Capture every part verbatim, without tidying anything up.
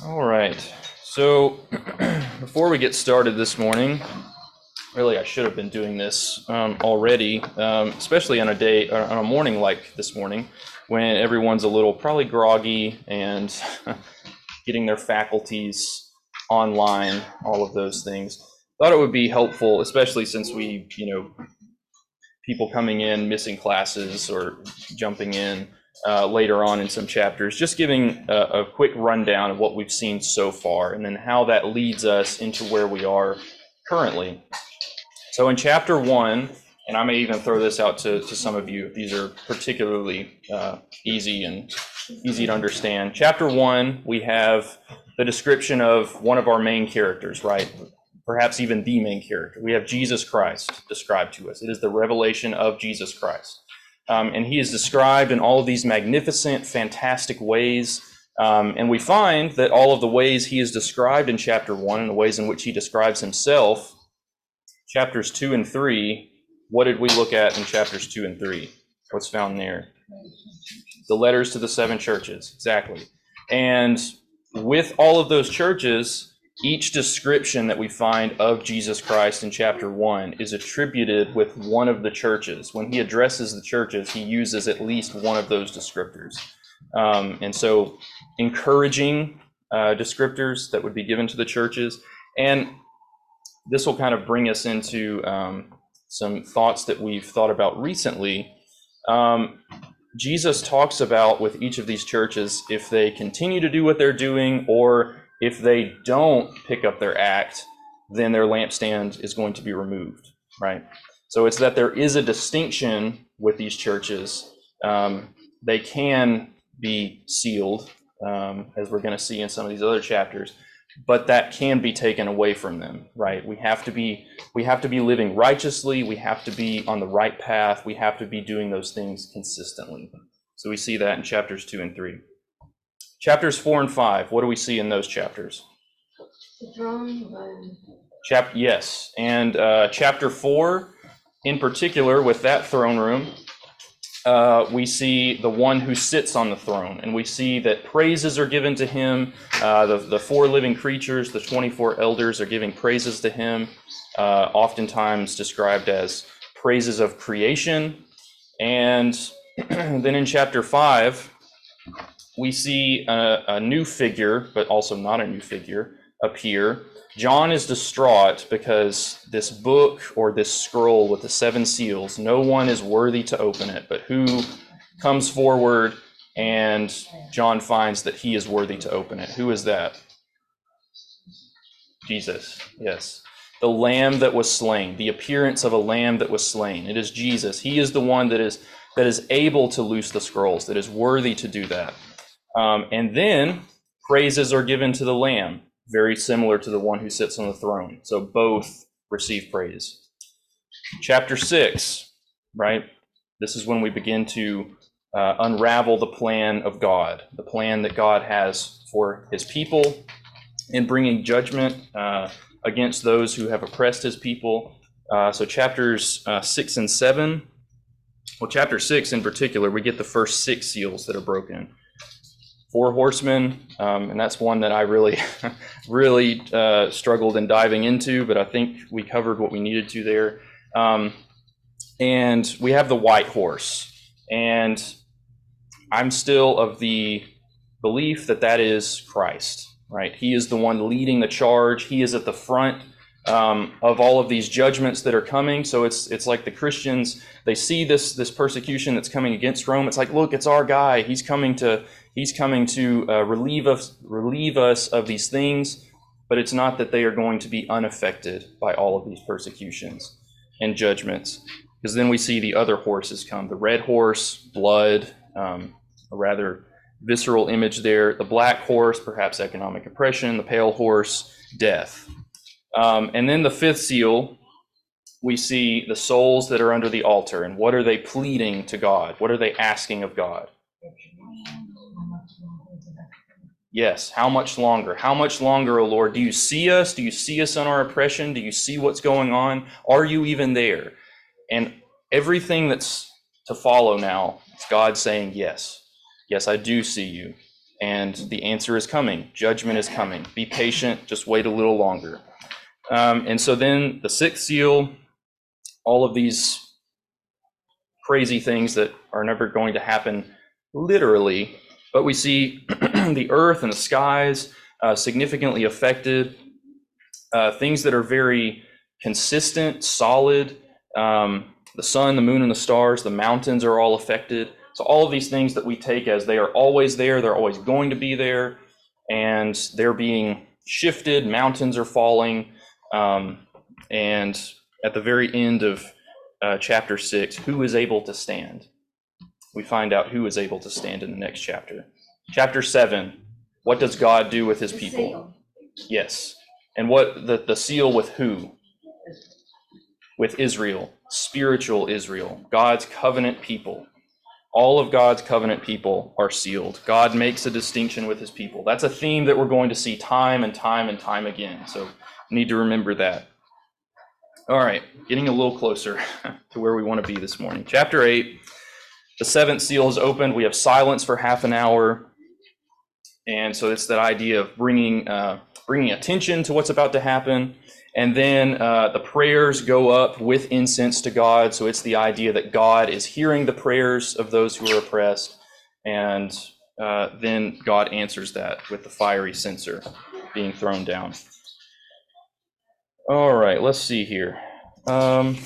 All right. So before we get started this morning, really I should have been doing this um, already, um, especially on a day, on a morning like this morning, when everyone's a little probably groggy and getting their faculties online, all of those things. Thought it would be helpful, especially since we, you know, people coming in, missing classes or jumping in uh, later on in some chapters, just giving a, a quick rundown of what we've seen so far and then how that leads us into where we are currently. So in chapter one, and I may even throw this out to, to some of you, these are particularly uh, easy and easy to understand. Chapter one, we have the description of one of our main characters, right? Perhaps even the main character. We have Jesus Christ described to us. It is the revelation of Jesus Christ. Um, and he is described in all of these magnificent, fantastic ways. Um, and we find that all of the ways he is described in chapter one and the ways in which he describes himself, chapters two and three, what did we look at in chapters two and three? What's found there? The letters to the seven churches, exactly. And with all of those churches, each description that we find of Jesus Christ in chapter one is attributed with one of the churches. When he addresses the churches, he uses at least one of those descriptors. Um, and so encouraging uh, descriptors that would be given to the churches. And this will kind of bring us into um, some thoughts that we've thought about recently. Um, Jesus talks about with each of these churches, if they continue to do what they're doing, or if they don't pick up their act, then their lampstand is going to be removed, right? So it's that there is a distinction with these churches. Um, they can be sealed, um, as we're going to see in some of these other chapters, but that can be taken away from them, right? We have to be, we have to be living righteously. We have to be on the right path. We have to be doing those things consistently. So we see that in chapters two and three. Chapters four and five, what do we see in those chapters? The throne room. Chap- yes, and uh, chapter four, in particular, with that throne room, uh, we see the one who sits on the throne, and we see that praises are given to him. Uh, the, the four living creatures, the twenty-four elders, are giving praises to him, uh, oftentimes described as praises of creation. And then in chapter five, we see a, a new figure, but also not a new figure, appear. John is distraught because this book or this scroll with the seven seals, no one is worthy to open it, but who comes forward and John finds that he is worthy to open it? Who is that? Jesus, yes. The lamb that was slain, the appearance of a lamb that was slain. It is Jesus. He is the one that is that is able to loose the scrolls, that is worthy to do that. Um, and then praises are given to the Lamb, very similar to the one who sits on the throne. So both receive praise. Chapter six, right? This is when we begin to uh, unravel the plan of God, the plan that God has for his people in bringing judgment uh, against those who have oppressed his people. Uh, so chapters uh, six and seven, well, chapter six in particular, we get the first six seals that are broken. Four horsemen, um, and that's one that I really, really uh, struggled in diving into, but I think we covered what we needed to there. Um, and we have the white horse, and I'm still of the belief that that is Christ, right? He is the one leading the charge. He is at the front um, of all of these judgments that are coming. So it's it's like the Christians, they see this this persecution that's coming against Rome. It's like, look, it's our guy. He's coming to He's coming to uh, relieve us, relieve us of these things, but it's not that they are going to be unaffected by all of these persecutions and judgments. Because then we see the other horses come. The red horse, blood, um, a rather visceral image there. The black horse, perhaps economic oppression. The pale horse, death. Um, and then the fifth seal, we see the souls that are under the altar. And what are they pleading to God? What are they asking of God? Yes, how much longer? How much longer, O Lord? Do you see us? Do you see us on our oppression? Do you see what's going on? Are you even there? And everything that's to follow now, it's God saying, yes, yes, I do see you. And the answer is coming. Judgment is coming. Be patient. Just wait a little longer. Um, and so then the sixth seal, all of these crazy things that are never going to happen literally, but we see the earth and the skies uh, significantly affected, uh, things that are very consistent, solid, um, the sun, the moon, and the stars, the mountains are all affected. So all of these things that we take as they are always there, they're always going to be there, and they're being shifted, mountains are falling, um, and at the very end of uh, chapter six, who is able to stand? We find out who is able to stand in the next chapter. Chapter seven, what does God do with his The people? seal. Yes. And what the, the seal with who? With Israel, spiritual Israel, God's covenant people. All of God's covenant people are sealed. God makes a distinction with his people. That's a theme that we're going to see time and time and time again. So need to remember that. All right, getting a little closer to where we want to be this morning. Chapter eight, the seventh seal is opened. We have silence for half an hour. And so it's that idea of bringing uh, bringing attention to what's about to happen. And then uh, the prayers go up with incense to God. So it's the idea that God is hearing the prayers of those who are oppressed. And uh, then God answers that with the fiery censer being thrown down. All right, let's see here. Um,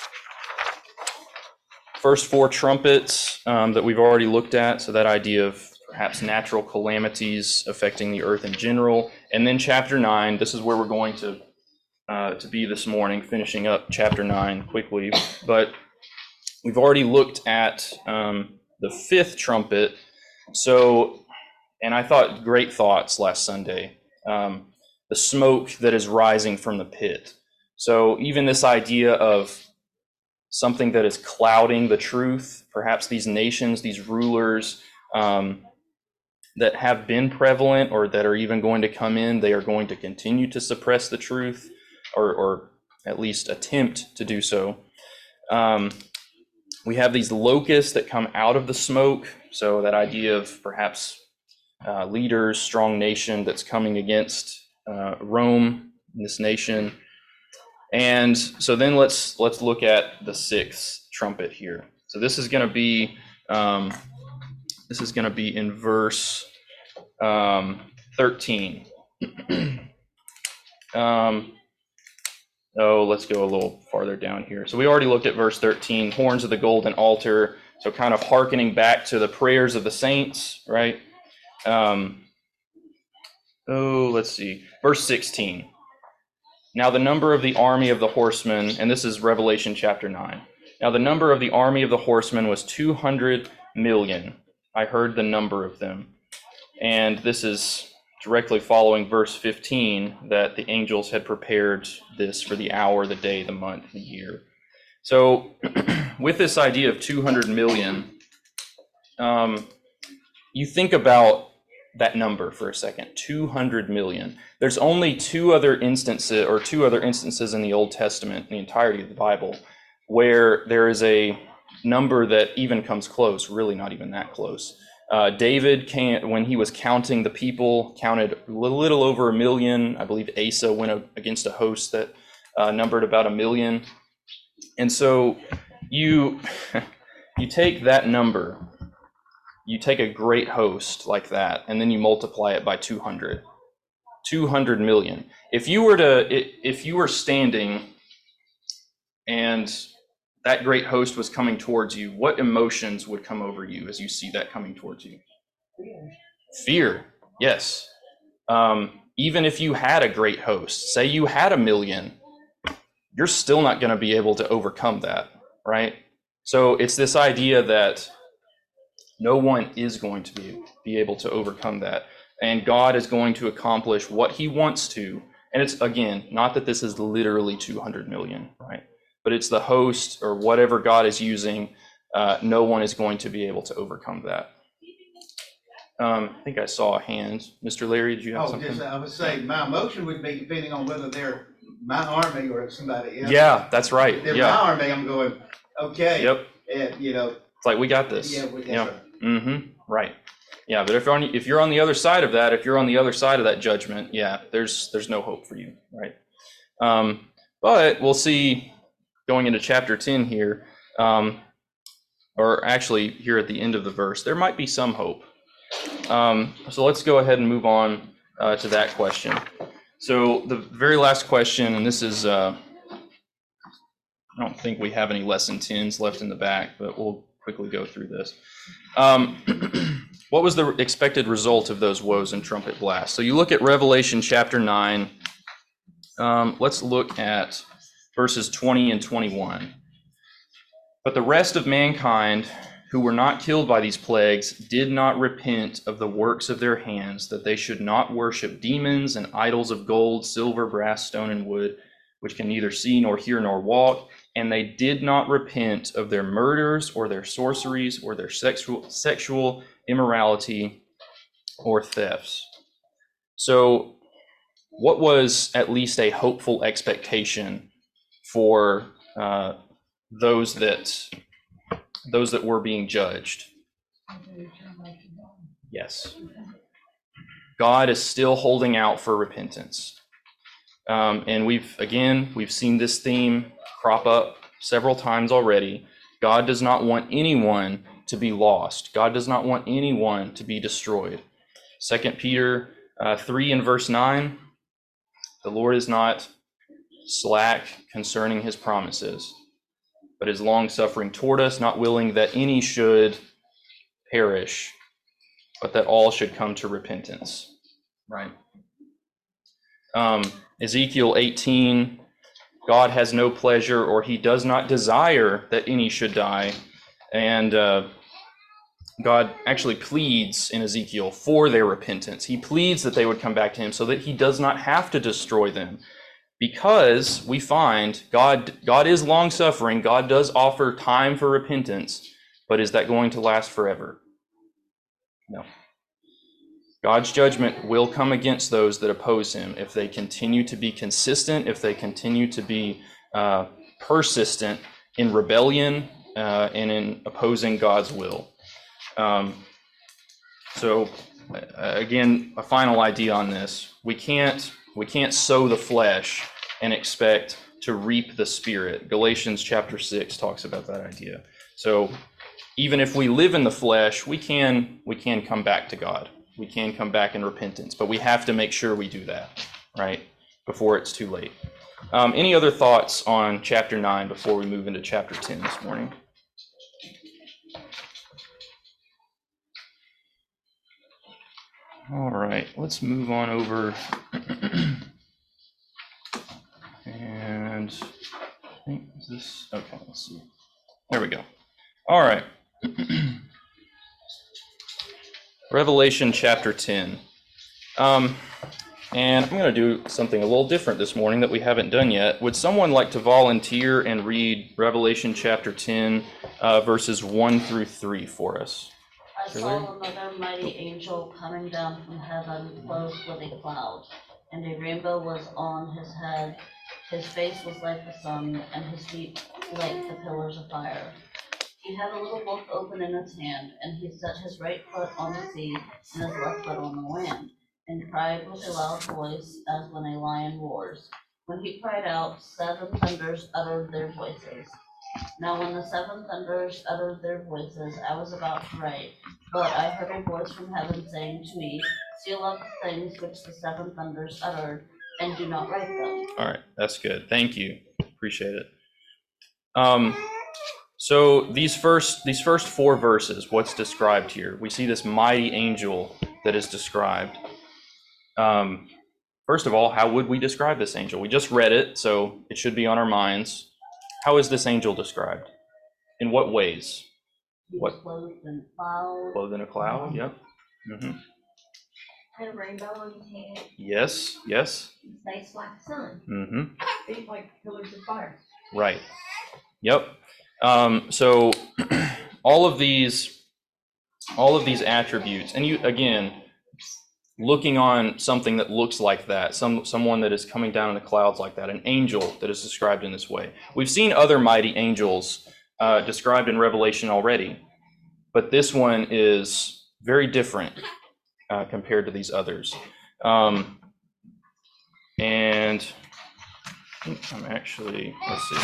first four trumpets um, that we've already looked at. So that idea of perhaps natural calamities affecting the earth in general. And then chapter nine, this is where we're going to uh, to be this morning, finishing up chapter nine quickly. But we've already looked at um, the fifth trumpet. So, and I thought great thoughts last Sunday. Um, the smoke that is rising from the pit. So even this idea of something that is clouding the truth, perhaps these nations, these rulers, um, that have been prevalent or that are even going to come in, they are going to continue to suppress the truth, or, or at least attempt to do so. Um, we have these locusts that come out of the smoke. So that idea of perhaps uh, leaders, strong nation that's coming against uh, Rome, this nation. And so then let's let's look at the sixth trumpet here. So this is going to be um, this is going to be in verse um, thirteen. um, oh, let's go a little farther down here. So we already looked at verse thirteen, horns of the golden altar. So kind of hearkening back to the prayers of the saints, right? Um, oh, let's see, verse sixteen. Now the number of the army of the horsemen, and this is Revelation chapter nine. Now the number of the army of the horsemen was two hundred million. I heard the number of them. And this is directly following verse fifteen, that the angels had prepared this for the hour, the day, the month, the year. So with this idea of two hundred million, um, you think about that number for a second, two hundred million. There's only two other instances, or two other instances in the Old Testament, in the entirety of the Bible, where there is a number that even comes close, really not even that close. Uh, David, can, when he was counting the people, counted a little over a million. I believe Asa went against a host that uh, numbered about a million. And so you you take that number, you take a great host like that, and then you multiply it by two hundred. two hundred million. If you were to, if you were standing and that great host was coming towards you, what emotions would come over you as you see that coming towards you? Fear. Fear, yes. Um, even if you had a great host, say you had a million, you're still not going to be able to overcome that, right? So it's this idea that no one is going to be, be able to overcome that. And God is going to accomplish what he wants to. And it's, again, not that this is literally two hundred million, right? But it's the host or whatever God is using. Uh, no one is going to be able to overcome that. Um, I think I saw a hand. Mister Larry, did you have oh, something? Just, I would say my emotion would be depending on whether they're my army or somebody else. Yeah, that's right. If they're yeah. my army, I'm going, okay. Yep. And, you know. It's like, we got this. Yeah, we got yeah. it. Mm-hmm. Right. Yeah, but if you're on, if you're on the other side of that, if you're on the other side of that judgment, yeah, there's there's no hope for you, right? Um, but we'll see going into chapter ten here, um, or actually here at the end of the verse, there might be some hope. Um, so let's go ahead and move on uh, to that question. So the very last question, and this is, uh, I don't think we have any lesson tens left in the back, but we'll quickly go through this. Um, what was the expected result of those woes and trumpet blasts? So you look at Revelation chapter nine. Um, let's look at verses twenty and twenty-one. But the rest of mankind who were not killed by these plagues did not repent of the works of their hands, that they should not worship demons and idols of gold, silver, brass, stone, and wood, which can neither see nor hear nor walk. And they did not repent of their murders or their sorceries or their sexual sexual immorality or thefts. So what was at least a hopeful expectation for uh, those that those that were being judged? Yes. God is still holding out for repentance. Um, and we've, again, we've seen this theme crop up several times already. God does not want anyone to be lost. God does not want anyone to be destroyed. Second Peter uh, three and verse nine, the Lord is not slack concerning his promises, but is long-suffering toward us, not willing that any should perish, but that all should come to repentance. Right? Um, Ezekiel eighteen, God has no pleasure, or he does not desire that any should die. And uh, God actually pleads in Ezekiel for their repentance. He pleads that they would come back to him so that he does not have to destroy them. Because we find God, God is long-suffering. God does offer time for repentance. But is that going to last forever? No. God's judgment will come against those that oppose him if they continue to be consistent, if they continue to be uh, persistent in rebellion uh, and in opposing God's will. Um, so, uh, again, a final idea on this: we can't we can't sow the flesh and expect to reap the spirit. Galatians chapter six talks about that idea. So, even if we live in the flesh, we can we can come back to God. We can come back in repentance, but we have to make sure we do that, right, before it's too late. Um, any other thoughts on chapter nine before we move into chapter ten this morning? All right, let's move on over. And I think is this, okay, let's see. There we go. All right. Revelation chapter ten. Um, and I'm going to do something a little different this morning that we haven't done yet. Would someone like to volunteer and read Revelation chapter ten, uh, verses one through three for us? I saw another mighty angel coming down from heaven, clothed with a cloud, and a rainbow was on his head. His face was like the sun, and his feet like the pillars of fire. He had a little book open in his hand, and he set his right foot on the sea and his left foot on the land, and cried with a loud voice as when a lion roars. When he cried out, seven thunders uttered their voices. Now when the seven thunders uttered their voices, I was about to write, but I heard a voice from heaven saying to me, seal up the things which the seven thunders uttered, and do not write them. All right, that's good. Thank you. Appreciate it. Um, so these first these first four verses, what's described here? We see this mighty angel that is described. Um, first of all, how would we describe this angel? We just read it, so it should be on our minds. How is this angel described? In what ways? He What? was clothed in a cloud. Clothed in a cloud? Yep. Mm-hmm. Had a rainbow on his head, Yes. Yes. his face like the sun, Mm-hmm. feet like pillars of fire. Right. Yep. Um, so all of these, all of these attributes, and you again, looking on something that looks like that, some someone that is coming down in the clouds like that, an angel that is described in this way. We've seen other mighty angels uh, described in Revelation already, but this one is very different uh, compared to these others. Um, and I think I'm actually, let's see.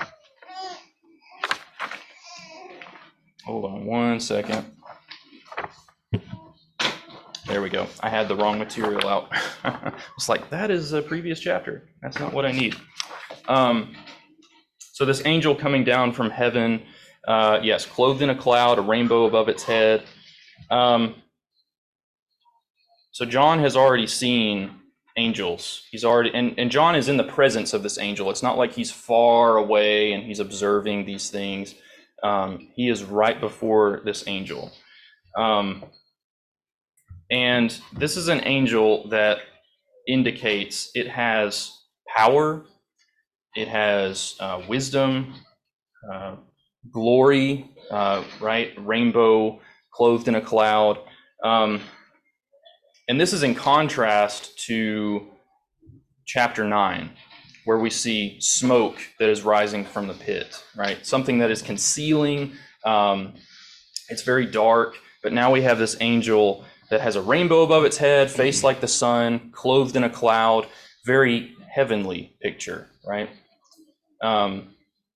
Hold on one second. There we go. I had the wrong material out. It's like, that is a previous chapter. That's not what I need. Um, so this angel coming down from heaven, uh, yes, clothed in a cloud, a rainbow above its head. Um, so John has already seen angels. He's already, and, and John is in the presence of this angel. It's not like he's far away and he's observing these things. Um, he is right before this angel. Um, and this is an angel that indicates it has power, it has uh, wisdom, uh, glory, uh, right? Rainbow clothed in a cloud. Um, and this is in contrast to chapter nine, where we see smoke that is rising from the pit, right? Something that is concealing. Um, it's very dark, but now we have this angel that has a rainbow above its head, face like the sun, clothed in a cloud, very heavenly picture, right? Um,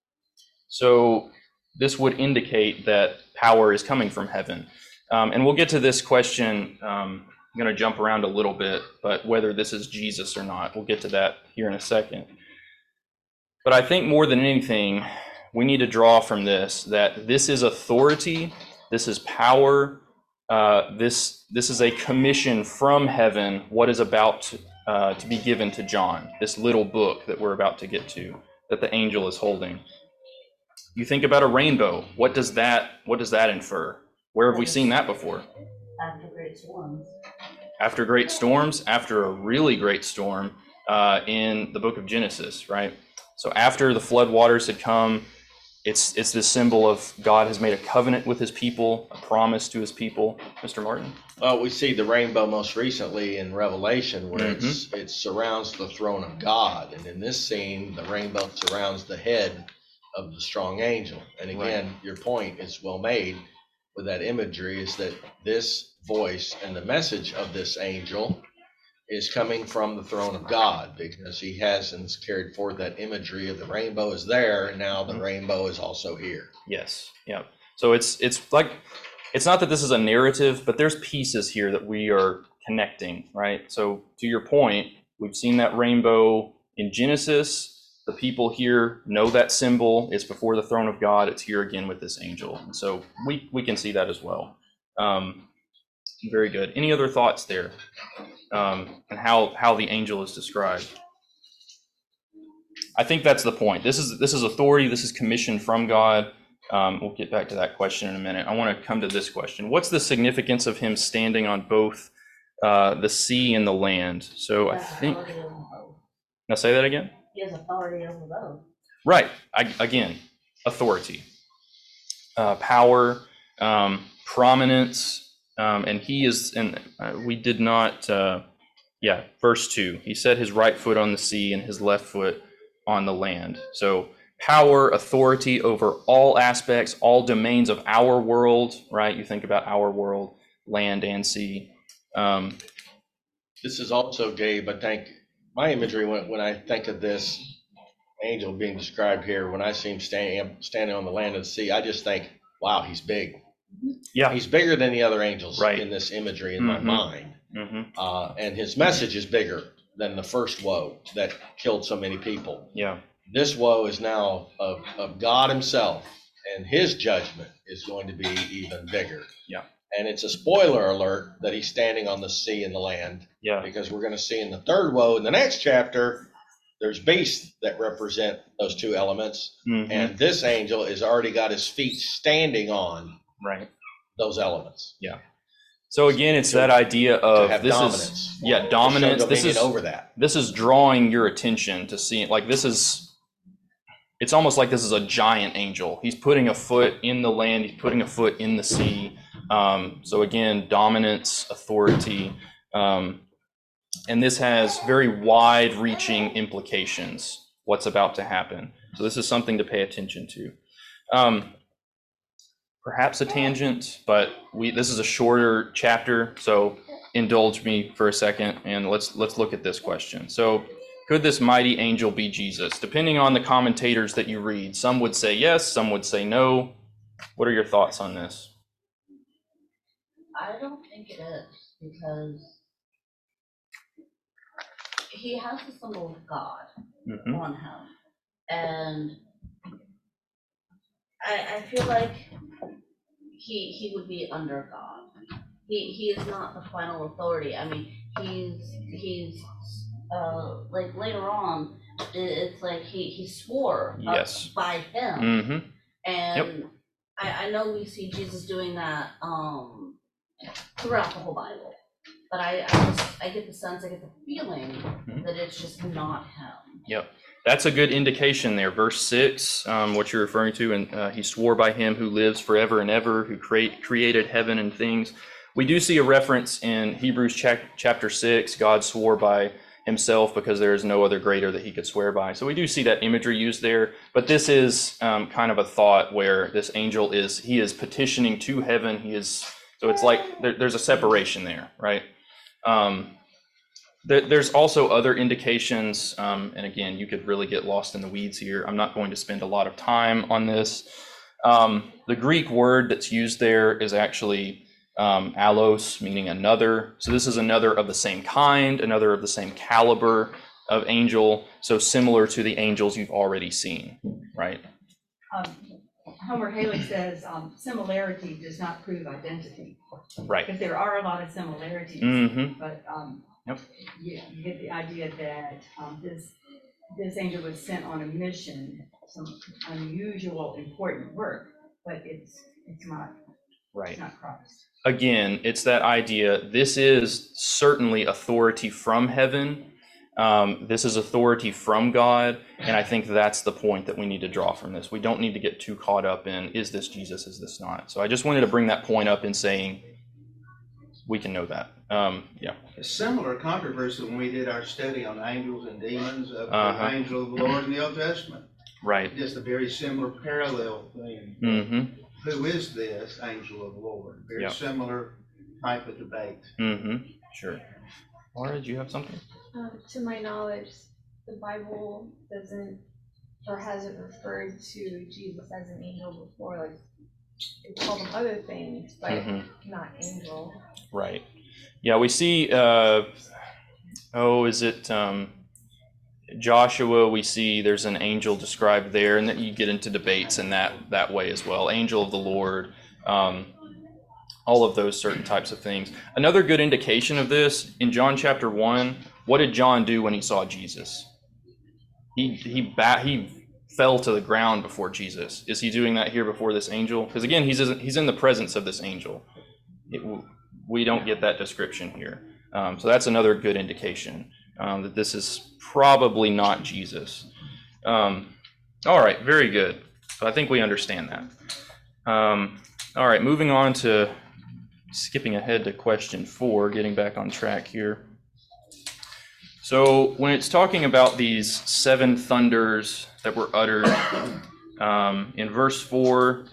so this would indicate that power is coming from heaven. Um, and we'll get to this question. Um, I'm going to jump around a little bit, but whether this is Jesus or not, we'll get to that here in a second. But I think more than anything, we need to draw from this that this is authority, this is power, uh, this this is a commission from heaven, what is about to, uh, to be given to John, this little book that we're about to get to, that the angel is holding. You think about a rainbow, what does that what does that infer? Where have we seen that before? After great storms. After great storms, after a really great storm uh, in the book of Genesis, right? So after the flood waters had come, it's it's this symbol of God has made a covenant with his people, a promise to his people. Mister Martin? Well, we see the rainbow most recently in Revelation, where Mm-hmm. it's it surrounds the throne of God. And in this scene, the rainbow surrounds the head of the strong angel. And again, Right. your point is well made with that imagery, is that this voice and the message of this angel is coming from the throne of God, because he has and has carried forth that imagery of the rainbow is there, and now the Mhm. rainbow is also here. Yes. Yeah. So it's it's like it's not that this is a narrative, but there's pieces here that we are connecting, right? So to your point, we've seen that rainbow in Genesis. The people here know that symbol. It's before the throne of God. It's here again with this angel. And so we we can see that as well. Um, very good. Any other thoughts there? Um, and how how the angel is described? I think that's the point. This is this is authority. This is commission from God. Um, we'll get back to that question in a minute. I want to come to this question. What's the significance of him standing on both uh, the sea and the land? So I He has think. authority over both. Now say that again. He has authority over both. Right. I, again, authority, uh, power, um, prominence, um, and he is. And uh, we did not. Uh, yeah, verse two. He set his right foot on the sea and his left foot on the land. So power, authority over all aspects, all domains of our world. Right. You think about our world, land and sea. Um, This is also, Gabe, I think, my imagery when, when I think of this angel being described here, when I see him standing, standing on the land of the sea, I just think, wow, he's big. yeah. He's bigger than the other angels Right. in this imagery in Mhm. my mind. hmm Uh, and his message is bigger than the first woe that killed so many people. Yeah. This woe is now of, of God himself, and his judgment is going to be even bigger. Yeah. And it's a spoiler alert that he's standing on the sea and the land, Yeah. because we're going to see in the third woe, in the next chapter, there's beasts that represent those two elements. Mhm. And this angel has already got his feet standing on Right. those elements. So again, it's To- that idea To of have this dominance. is yeah To show dominance. This dominion is over that. this is drawing your attention to seeing, like, this is. It's almost like this is a giant angel. He's putting a foot in the land. He's putting a foot in the sea. Um, so again, dominance, authority, um, and this has very wide-reaching implications. What's about to happen? So this is something to pay attention to. Um, perhaps a tangent, but we this is a shorter chapter, so indulge me for a second and let's let's look at this question. So, could this mighty angel be Jesus? Depending on the commentators that you read, some would say yes, some would say no. What are your thoughts on this? I don't think it is, because he has the symbol of God Mm-hmm. on him. And I, I feel like he he would be under God. He he is not the final authority. I mean, he's he's uh like later on, it, it's like he he swore up Yes. by him. Mm-hmm. And I, I know we see Jesus doing that um throughout the whole Bible. But I, I just I get the sense, I get the feeling Mhm. that it's just not him. That's a good indication there. Verse six, um, what you're referring to, and uh, he swore by him who lives forever and ever, who create, created heaven and things. We do see a reference in Hebrews chap- chapter six. God swore by himself because there is no other greater that he could swear by. So we do see that imagery used there. But this is um, kind of a thought where this angel is, he is petitioning to heaven. He is, so it's like there, there's a separation there, right? Um, there, there's also other indications, um, and again, you could really get lost in the weeds here. I'm not going to spend a lot of time on this. Um, the Greek word that's used there is actually um, allos, meaning another. So this is another of the same kind, another of the same caliber of angel, so similar to the angels you've already seen, right? Um, Homer Haley says um, similarity does not prove identity. Right. Because there are a lot of similarities, Mm-hmm. but um, Yep. you, you get the idea that um, this this angel was sent on a mission, some unusual, important work, but it's it's not Right. it's not Christ. Again, it's that idea. This is certainly authority from heaven. Um, this is authority from God. And I think that's the point that we need to draw from this. We don't need to get too caught up in, is this Jesus, is this not? So I just wanted to bring that point up in saying we can know that. Um, yeah. A similar controversy when we did our study on angels and demons of Uh-huh. the angel of the Lord in the Old Testament. Right. Just a very similar parallel thing. Mm-hmm. Who is this angel of the Lord? Very Yep. similar type of debate. Mm-hmm. Sure. Laura, did you have something? Um, to my knowledge, the Bible doesn't or hasn't referred to Jesus as an angel before. Like it called him other things, but Mhm. not angel. Right. Yeah, we see, uh, oh, is it um, Joshua? We see there's an angel described there, and then you get into debates in that, that way as well. Angel of the Lord, um, all of those certain types of things. Another good indication of this, in John chapter one, what did John do when he saw Jesus? He, he, bat, he fell to the ground before Jesus. Is he doing that here before this angel? Because again, he's, he's in the presence of this angel. It, we don't get that description here. Um, so that's another good indication um, that this is probably not Jesus. Um, all right, very good. So I think we understand that. Um, all right, moving on to skipping ahead to question four, getting back on track here. So when it's talking about these seven thunders that were uttered, um, in verse four,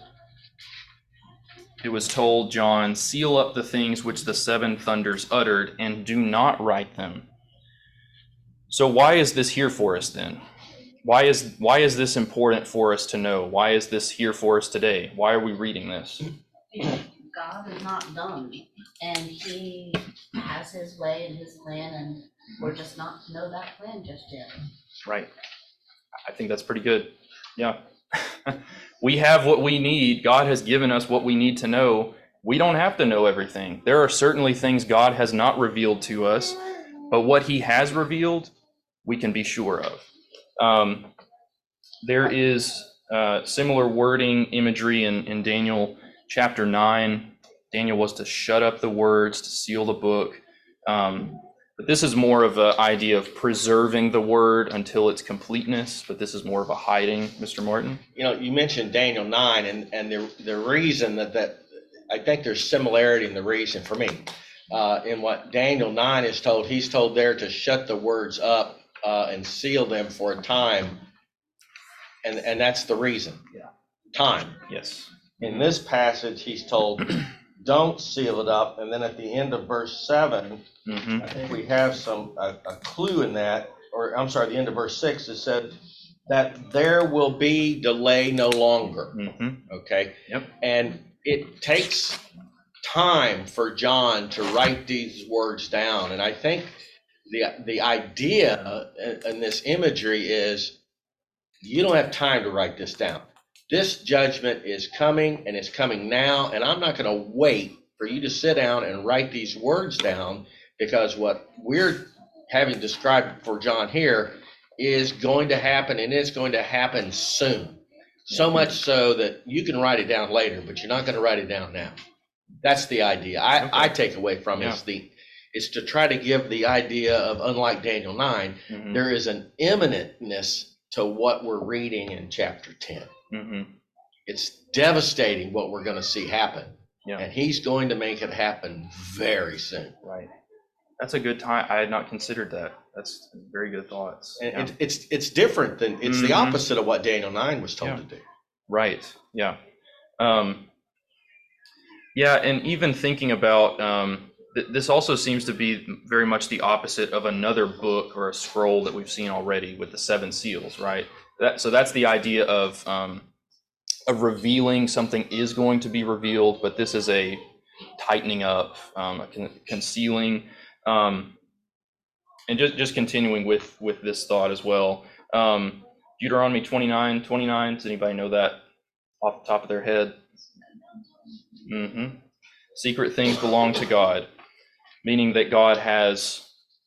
it was told John, seal up the things which the seven thunders uttered and do not write them. So why is this here for us then? Why is why is this important for us to know? Why is this here for us today? Why are we reading this? God is not done, and he has his way and his plan, and we're just not to know that plan just yet. Right. I think that's pretty good. Yeah. We have what we need. God has given us what we need to know. We don't have to know everything. There are certainly things God has not revealed to us, but what he has revealed, we can be sure of. Um, there is uh, similar wording, imagery in, in Daniel chapter nine. Daniel was to shut up the words, to seal the book. Um, but this is more of an idea of preserving the word until its completeness, but this is more of a hiding, Mister Martin. You know, you mentioned Daniel nine, and, and the, the reason that, that, I think there's similarity in the reason for me. Uh, in what Daniel nine is told, he's told there to shut the words up uh, and seal them for a time. And, and that's the reason. Yeah. Time. Yes. In this passage, he's told, don't seal it up. And then at the end of verse seven, Mm-hmm. I think we have some, a, a clue in that, or I'm sorry, the end of verse six, it said that there will be delay no longer. Mm-hmm. Okay? Yep. And it takes time for John to write these words down. And I think the, the idea in this imagery is you don't have time to write this down. This judgment is coming, and it's coming now, and I'm not going to wait for you to sit down and write these words down, because what we're having described for John here is going to happen, and it's going to happen soon. So much so that you can write it down later, but you're not going to write it down now. That's the idea I, Okay. I take away from it. Yeah. Is the is to try to give the idea of, unlike Daniel nine, Mm-hmm. there is an imminentness to what we're reading in chapter ten. Mm-hmm. It's devastating what we're going to see happen. Yeah. And he's going to make it happen very soon. Right. That's a good time. I had not considered that. That's very good thoughts. And Yeah. it, it's it's different than it's the Mhm. opposite of what Daniel nine was told Yeah. to do. Right. Yeah. Um, yeah. And even thinking about um, th- this also seems to be very much the opposite of another book or a scroll that we've seen already with the seven seals. Right. That, so that's the idea of um, of revealing something is going to be revealed, but this is a tightening up, um, a con- concealing, um, and just just continuing with with this thought as well. Um, Deuteronomy twenty-nine, twenty-nine. Does anybody know that off the top of their head? Mm-hmm. Secret things belong to God, meaning that God has,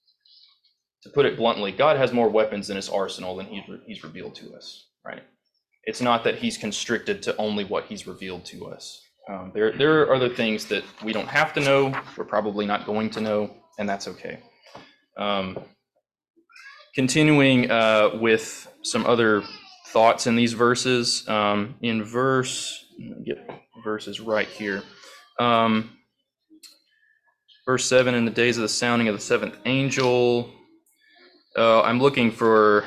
to put it bluntly, God has more weapons in his arsenal than he's, re- he's revealed to us, right? It's not that he's constricted to only what he's revealed to us. Um, there, there are other things that we don't have to know, we're probably not going to know, and that's okay. Um, continuing uh, with some other thoughts in these verses, um, in verse, let me get verses right here. Um, verse seven, in the days of the sounding of the seventh angel, uh, I'm looking for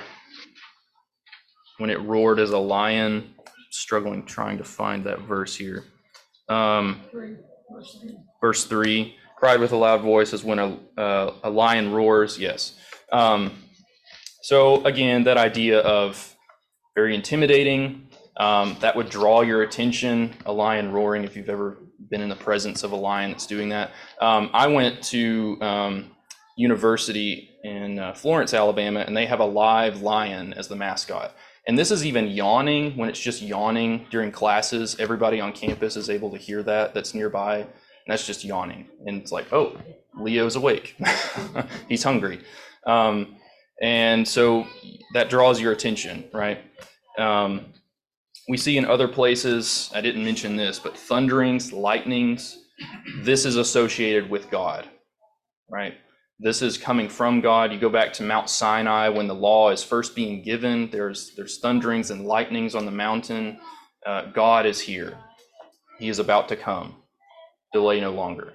when it roared as a lion, struggling trying to find that verse here. Um, verse three, cried with a loud voice as when a, uh, a lion roars, yes. Um, so again, that idea of very intimidating, um, that would draw your attention, a lion roaring, if you've ever been in the presence of a lion that's doing that. Um, I went to um, university in uh, Florence, Alabama, and they have a live lion as the mascot. And this is even yawning, when it's just yawning during classes, everybody on campus is able to hear that that's nearby, and that's just yawning. And it's like, oh, Leo's awake. He's hungry. Um, and so that draws your attention, right? Um, we see in other places, I didn't mention this, but thunderings, lightnings, this is associated with God, right? This is coming from God. You go back to Mount Sinai when the law is first being given. There's there's thunderings and lightnings on the mountain. Uh, God is here. He is about to come. Delay no longer.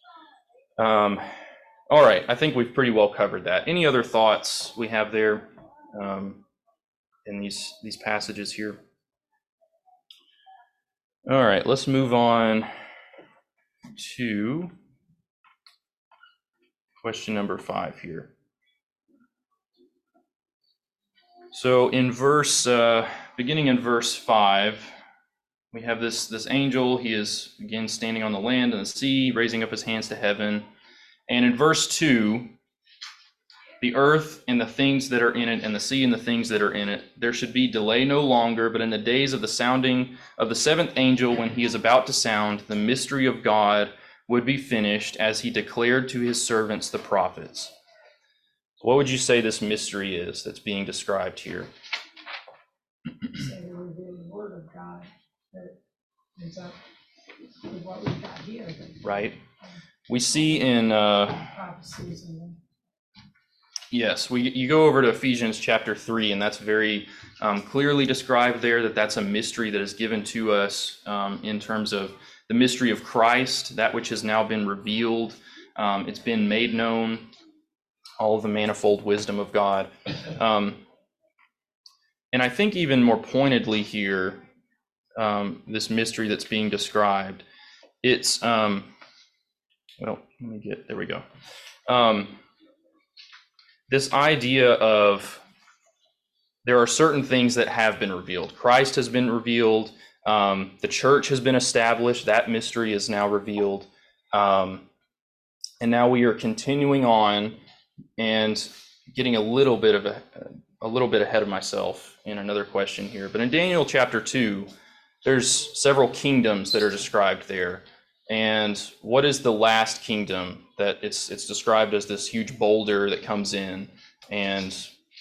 Um, all right, I think we've pretty well covered that. Any other thoughts we have there um, in these these passages here? All right, let's move on to question number five here. So in verse, uh, beginning in verse five, we have this, this angel. He is again standing on the land and the sea, raising up his hands to heaven. And in verse two, the earth and the things that are in it, and the sea and the things that are in it, there should be delay no longer, but in the days of the sounding of the seventh angel, when he is about to sound, the mystery of God would be finished, as he declared to his servants, the prophets. What would you say this mystery is that's being described here? Say the revealed word of God that is up to what we've got here. Right. We see in, uh, Prophecies and yes, we you go over to Ephesians chapter three, and that's very um, clearly described there, that that's a mystery that is given to us um, in terms of the mystery of Christ, that which has now been revealed. Um, it's been made known, all of the manifold wisdom of God. Um, and I think even more pointedly here, um, this mystery that's being described. It's, um, well, let me get, there we go. Um, this idea of there are certain things that have been revealed. Christ has been revealed. Um, the church has been established. That mystery is now revealed. Um, and now we are continuing on and getting a little bit of a, a little bit ahead of myself in another question here. But in Daniel chapter two, there's several kingdoms that are described there. And what is the last kingdom? That it's it's described as this huge boulder that comes in and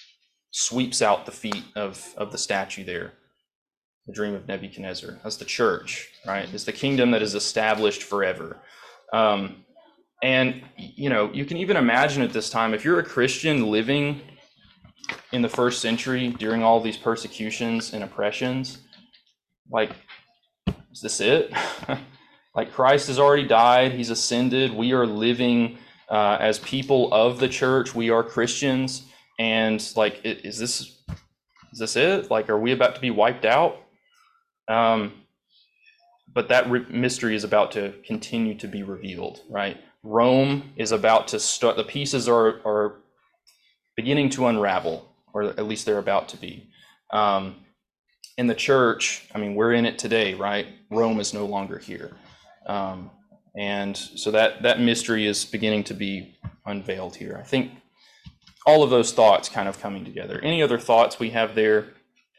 sweeps out the feet of, of the statue there. The dream of Nebuchadnezzar. That's the church, right? It's the kingdom that is established forever. Um, and, you know, you can even imagine at this time, if you're a Christian living in the first century during all these persecutions and oppressions, like, is this it? Like, Christ has already died. He's ascended. We are living uh, as people of the church. We are Christians. And like, is this, is this it? Like, are we about to be wiped out? Um, but that re- mystery is about to continue to be revealed, right? Rome is about to start, the pieces are, are beginning to unravel, or at least they're about to be. Um, in the church, I mean, we're in it today, right? Rome is no longer here. Um, and so that, that mystery is beginning to be unveiled here. I think all of those thoughts kind of coming together. Any other thoughts we have there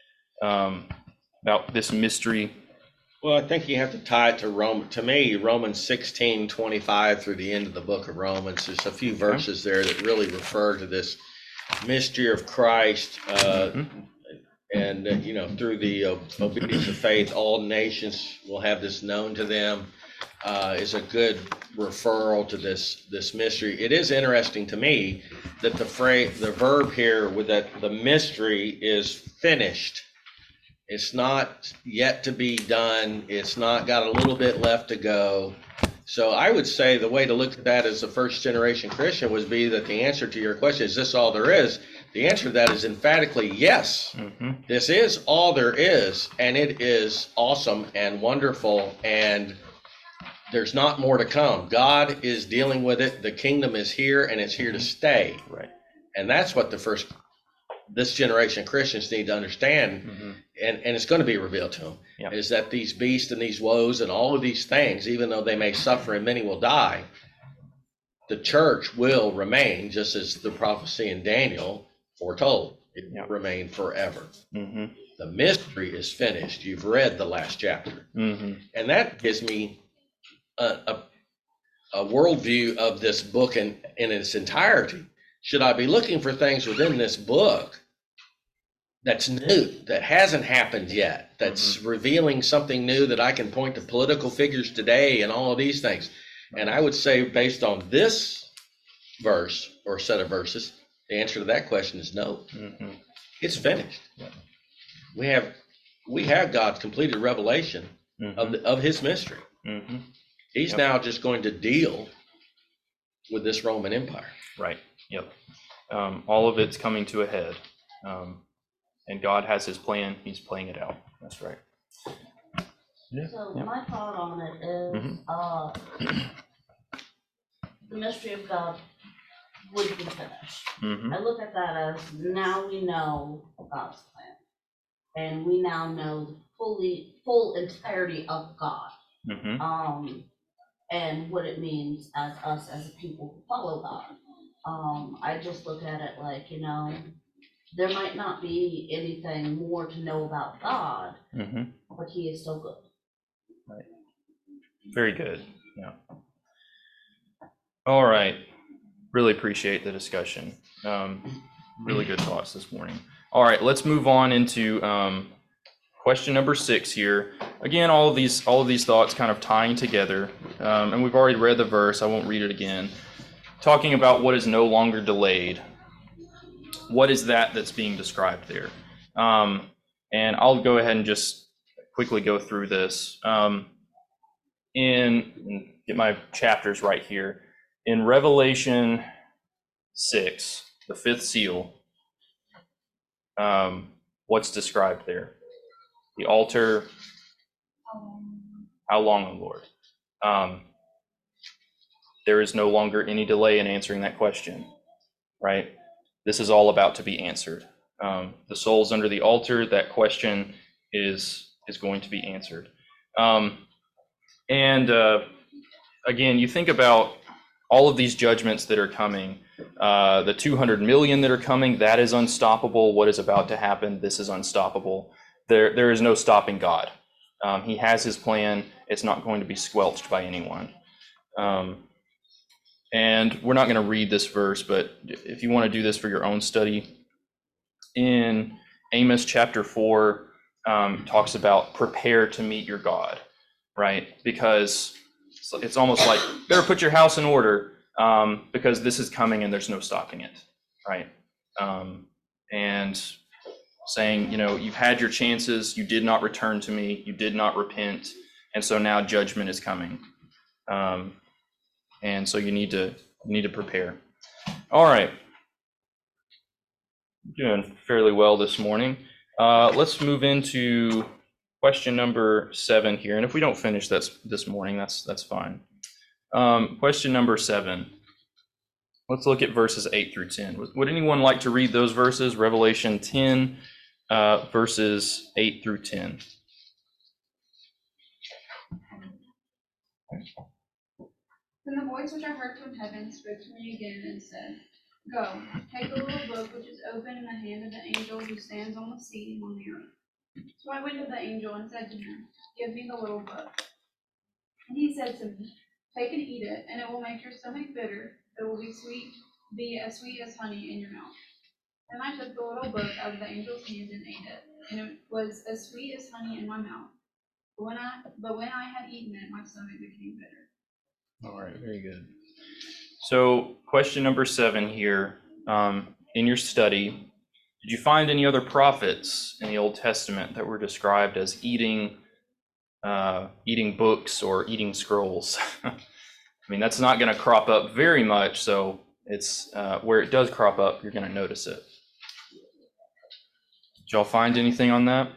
um, about this mystery? Well, I think you have to tie it to Rome. To me, Romans sixteen twenty-five through the end of the book of Romans. There's a few verses there that really refer to this mystery of Christ. Uh, Mm-hmm. And, uh, you know, through the uh, obedience of faith, all nations will have this known to them. Uh, is a good referral to this this mystery. It is interesting to me that the phrase, the verb here with that the mystery is finished. It's not yet to be done. It's not got a little bit left to go. So I would say the way to look at that as a first generation Christian would be that the answer to your question, is this all there is? The answer to that is emphatically yes. Mm-hmm. This is all there is, and it is awesome and wonderful, and there's not more to come. God is dealing with it. The kingdom is here, and it's here to stay. Right. And that's what the first, this generation of Christians need to understand, Mm-hmm. and, and it's going to be revealed to them, Yep. is that these beasts and these woes and all of these things, even though they may suffer and many will die, the church will remain, just as the prophecy in Daniel foretold. It will Yep. remain forever. Mm-hmm. The mystery is finished. You've read the last chapter. Mm-hmm. And that gives me a, a, a worldview of this book in, in its entirety. Should I be looking for things within this book that's new, that hasn't happened yet, that's mm-hmm. revealing something new that I can point to political figures today and all of these things? And I would say, based on this verse or set of verses, the answer to that question is no. Mm-hmm. It's finished. Yeah. We have we have God's completed revelation Mm-hmm. of the, of His mystery. Mm-hmm. He's Yep. now just going to deal with this Roman Empire. Right. Yep. Um, all of it's coming to a head. Um, and God has His plan. He's playing it out. That's right. Yeah. So Yeah. my thought on it is, Mhm. uh, the mystery of God would be finished. Mm-hmm. I look at that as now we know God's plan, and we now know the fully full entirety of God, Mm-hmm. um, and what it means as us as a people who follow God. Um, I just look at it like, you know, there might not be anything more to know about God, Mm-hmm. but He is still good. Very good. Yeah. All right. Really appreciate the discussion. Um, really good thoughts this morning. All right, let's move on into um, question number six here. Again, all of these all of these thoughts kind of tying together, um, and we've already read the verse. I won't read it again. Talking about what is no longer delayed. What is that that's being described there? Um, and I'll go ahead and just quickly go through this. Um, in get my chapters right here. In Revelation six, the fifth seal, um, what's described there? The altar, How long, O Lord? Um, there is no longer any delay in answering that question, right? This is all about to be answered. Um, the souls under the altar, that question is is going to be answered. Um, and uh, again, you think about all of these judgments that are coming, uh, the two hundred million that are coming, that is unstoppable. What is about to happen, this is unstoppable. There, there is no stopping God. Um, he has his plan. It's not going to be squelched by anyone. Um, and we're not going to read this verse, but if you want to do this for your own study, in Amos chapter four, um, talks about prepare to meet your God, right? Because it's almost like better put your house in order, um, because this is coming and there's no stopping it, right? Um, and saying, you know, you've had your chances, you did not return to me, you did not repent, and so now judgment is coming. Um, and so you need to you need to prepare. All right, doing fairly well this morning. Uh, let's move into question number seven here, and if we don't finish this this morning, that's that's fine. Um, question number seven. Let's look at verses eight through ten. Would, would anyone like to read those verses? Revelation ten, uh, verses eight through ten. Then the voice which I heard from heaven spoke to me again and said, Go, take the little book which is open in the hand of the angel who stands on the sea and on the earth. So I went to the angel and said to him, Give me the little book. And he said to me, Take and eat it, and it will make your stomach bitter. It will be sweet, be as sweet as honey in your mouth. Then I took the little book out of the angel's hand and ate it, and it was as sweet as honey in my mouth. But when I but when I had eaten it, my stomach became bitter. All right, very good. So question number seven here, um, in your study, did you find any other prophets in the Old Testament that were described as eating uh, eating books or eating scrolls? I mean, that's not going to crop up very much, so it's uh, where it does crop up, you're going to notice it. Did y'all find anything on that?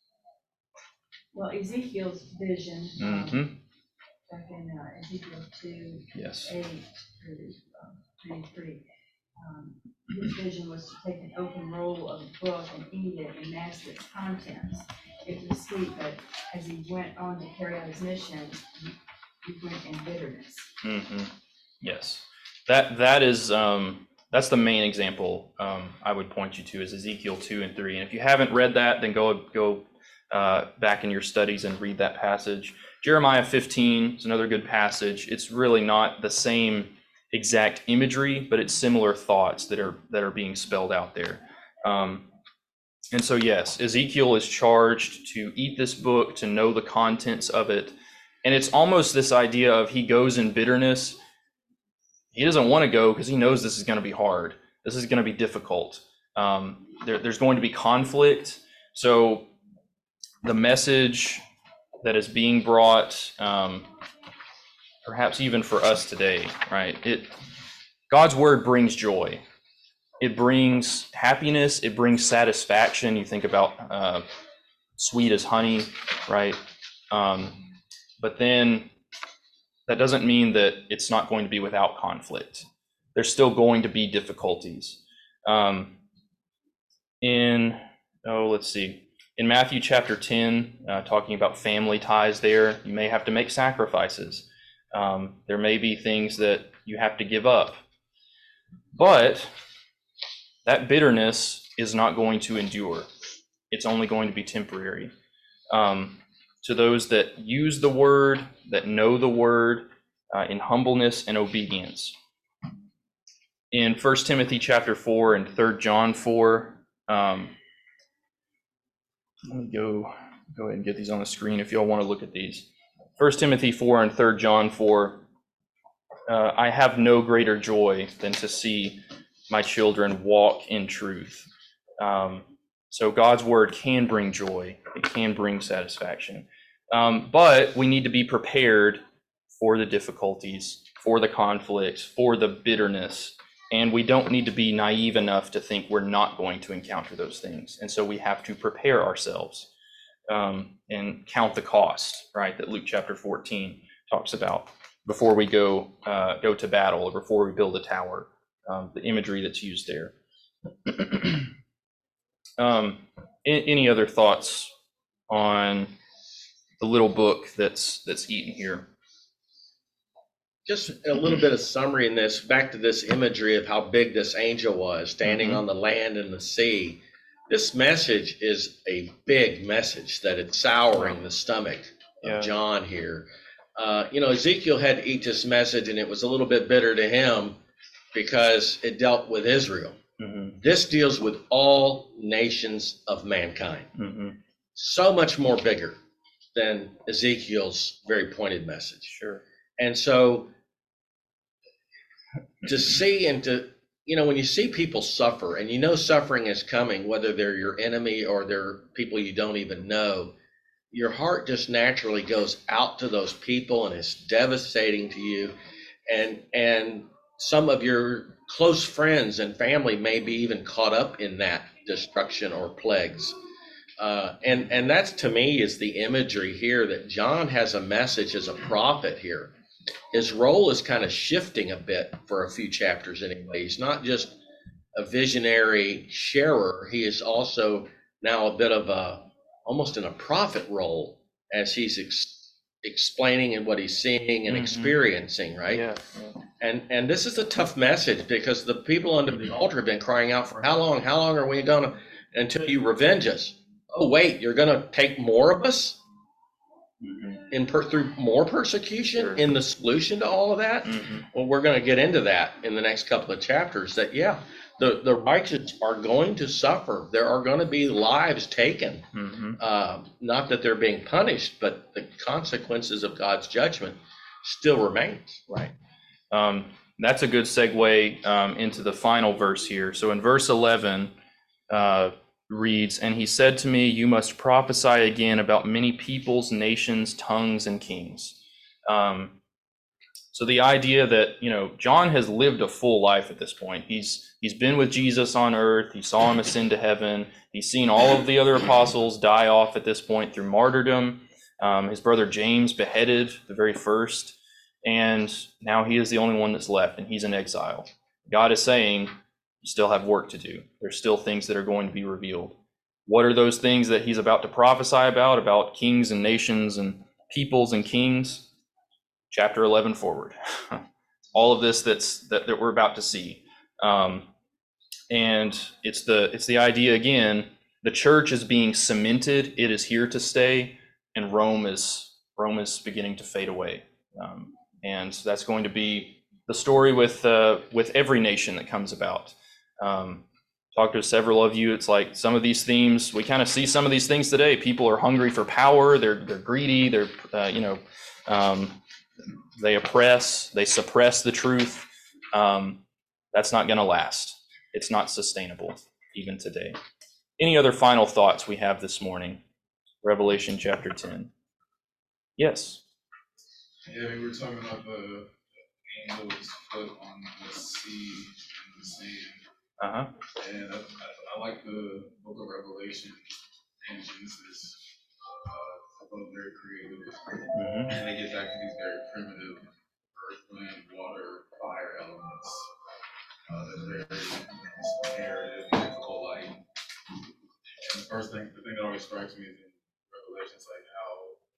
Well, Ezekiel's vision, Mm-hmm. um, back in uh, Ezekiel two, Yes. eight through um, twenty-three, um, his vision was to take an open roll of a book and eat it and master its contents. It was sweet, but as he went on to carry out his mission, he, he went in bitterness. Mm-hmm. Yes. That that is um, that's the main example um, I would point you to is Ezekiel two and three. And if you haven't read that, then go go uh, back in your studies and read that passage. Jeremiah fifteen is another good passage. It's really not the same exact imagery, but it's similar thoughts that are that are being spelled out there. Um, and so, yes, Ezekiel is charged to eat this book, to know the contents of it. And it's almost this idea of he goes in bitterness. He doesn't want to go because he knows this is going to be hard. This is going to be difficult. Um, there, there's going to be conflict. So the message that is being brought, um, perhaps even for us today, right? It, God's word brings joy. It brings happiness. It brings satisfaction. You think about uh, sweet as honey, right? Um, but then that doesn't mean that it's not going to be without conflict. There's still going to be difficulties. Um, in, oh, let's see. In Matthew chapter ten, uh, talking about family ties there, you may have to make sacrifices. Um, there may be things that you have to give up. But that bitterness is not going to endure. It's only going to be temporary. Um, to those that use the word, that know the word uh, in humbleness and obedience. In First Timothy chapter four and Third John four, um, let me go, go ahead and get these on the screen if y'all want to look at these. First Timothy four and Third John four, uh, I have no greater joy than to see my children walk in truth. Um, so God's word can bring joy. It can bring satisfaction. Um, but we need to be prepared for the difficulties, for the conflicts, for the bitterness. And we don't need to be naive enough to think we're not going to encounter those things. And so we have to prepare ourselves. um, and count the cost, right? That Luke chapter fourteen talks about before we go uh, go to battle or before we build a tower. Um, the imagery that's used there. um, any other thoughts on the little book that's that's eaten here? Just a little bit of summary in this, back to this imagery of how big this angel was, standing Mhm. on the land and the sea. This message is a big message that it's souring the stomach of Yeah. John here. Uh, you know, Ezekiel had to eat this message, and it was a little bit bitter to him because it dealt with Israel. Mm-hmm. This deals with all nations of mankind. Mm-hmm. So much more bigger than Ezekiel's very pointed message. Sure. And so to see and to, you know, when you see people suffer and you know suffering is coming, whether they're your enemy or they're people you don't even know, your heart just naturally goes out to those people and it's devastating to you. And, and some of your close friends and family may be even caught up in that destruction or plagues. Uh, and, and that's, to me, is the imagery here that John has a message as a prophet here. His role is kind of shifting a bit for a few chapters anyway. He's not just a visionary sharer. He is also now a bit of a, almost in a prophet role as he's ex- explaining and what he's seeing and Mhm. experiencing, right? Yeah. yeah. And and this is a tough message because the people under the altar have been crying out for how long? How long are we gonna, until you revenge us? Oh, wait, you're gonna take more of us? Mm-hmm. In per, through more persecution Sure. in the solution to all of that? Mm-hmm. Well, we're going to get into that in the next couple of chapters, that, yeah, the, the righteous are going to suffer. There are going to be lives taken. Mm-hmm. Uh, not that they're being punished, but the consequences of God's judgment still remains. Right. Um, that's a good segue um, into the final verse here. So in verse eleven, uh, reads, "And he said to me, you must prophesy again about many peoples, nations, tongues, and kings." Um, so the idea that, you know, John has lived a full life at this point. He's he's been with Jesus on earth. He saw him ascend to heaven. He's seen all of the other apostles die off at this point through martyrdom. Um, his brother James beheaded, the very first. And now he is the only one that's left, and he's in exile. God is saying, you still have work to do. There's still things that are going to be revealed. What are those things that he's about to prophesy about, about kings and nations and peoples and kings? Chapter eleven forward. All of this that's that, that we're about to see. Um, and it's the it's the idea again, the church is being cemented, it is here to stay, and Rome is Rome is beginning to fade away. Um, and that's going to be the story with uh, with every nation that comes about. Um, talk to several of you. It's like some of these themes, we kind of see some of these things today. People are hungry for power. They're they're greedy. They're uh, you know um, they oppress. They suppress the truth. Um, that's not going to last. It's not sustainable even today. Any other final thoughts we have this morning? Revelation chapter ten. Yes. Yeah, we were talking about the angel's foot on the sea and the sand. Uh huh. And I, I, I like the book of Revelation and Genesis. Uh, I thought very creative. Mm-hmm. And they get back to these very primitive earth, wind, water, fire elements. Uh, that are very narrative, mythical light. And the first thing, the thing that always strikes me is in Revelation, it's like how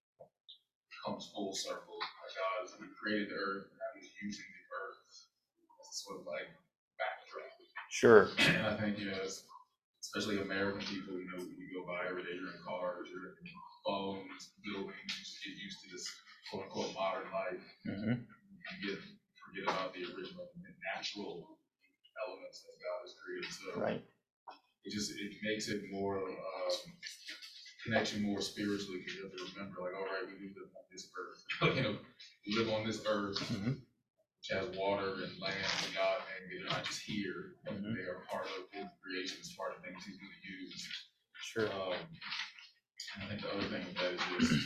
it comes full circle. Like God has created the earth, and now he's using the earth as a sort of like backdrop. Sure. And I think, you know, especially American people, you know, you go by every day, you're in cars, you're in phones, buildings, you just get used to this quote unquote modern life. Mm-hmm. You get forget about the original and natural elements that God has created. So Right. it just it makes it more um, connect you more spiritually, because you have to remember, like, all right, we do live on this earth. You know, we live on this earth, Mm-hmm. which has water and land, and God, and they're not just here, but Mhm. they are part of His creation, as part of things He's going to use. Sure. Um, and I think the other thing with that is just,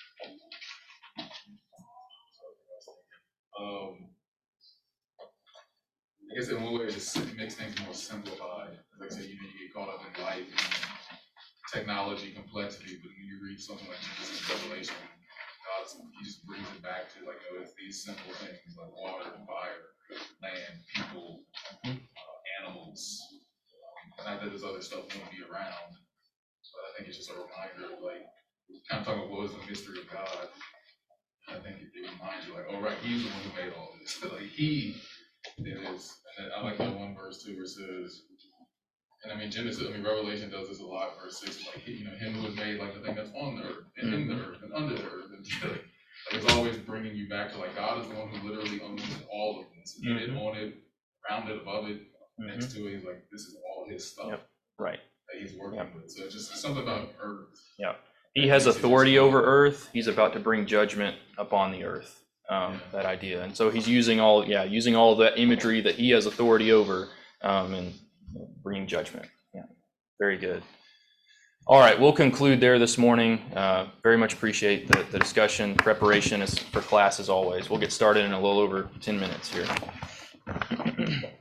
um, I guess in one way it just it makes things more simplified. Like I said, you know, you get caught up in life, and technology complexity, but when you read something like Genesis and Revelation, God's, he just brings it back to like, you know, it's these simple things like water, fire, land, people, uh, animals. Um, not that this other stuff won't be around, but I think it's just a reminder of like, kind of talking about what is the mystery of God. I think it, it reminds you like, oh right, he's the one who made all this. Like he did this. And then I like that one verse too where it says, and I mean Genesis, I mean Revelation does this a lot. Verse six is like, you know, him who has made like the thing that's on the earth and in the earth and under the earth. And like, it's always bringing you back to like God is the one who literally owns all of this. In it, on it, around it, above it, next to it. He's like, this is all his stuff. Yep. Right. That he's working Yep. with. So it's just something about earth. Yeah. He has authority over earth. He's about to bring judgment upon the earth. Um, that idea. And so he's using all, yeah, using all that imagery that he has authority over, um, and bringing judgment. Yeah. Very good. All right. We'll conclude there this morning. Uh, very much appreciate the, the discussion. Preparation is for class as always. We'll get started in a little over ten minutes here.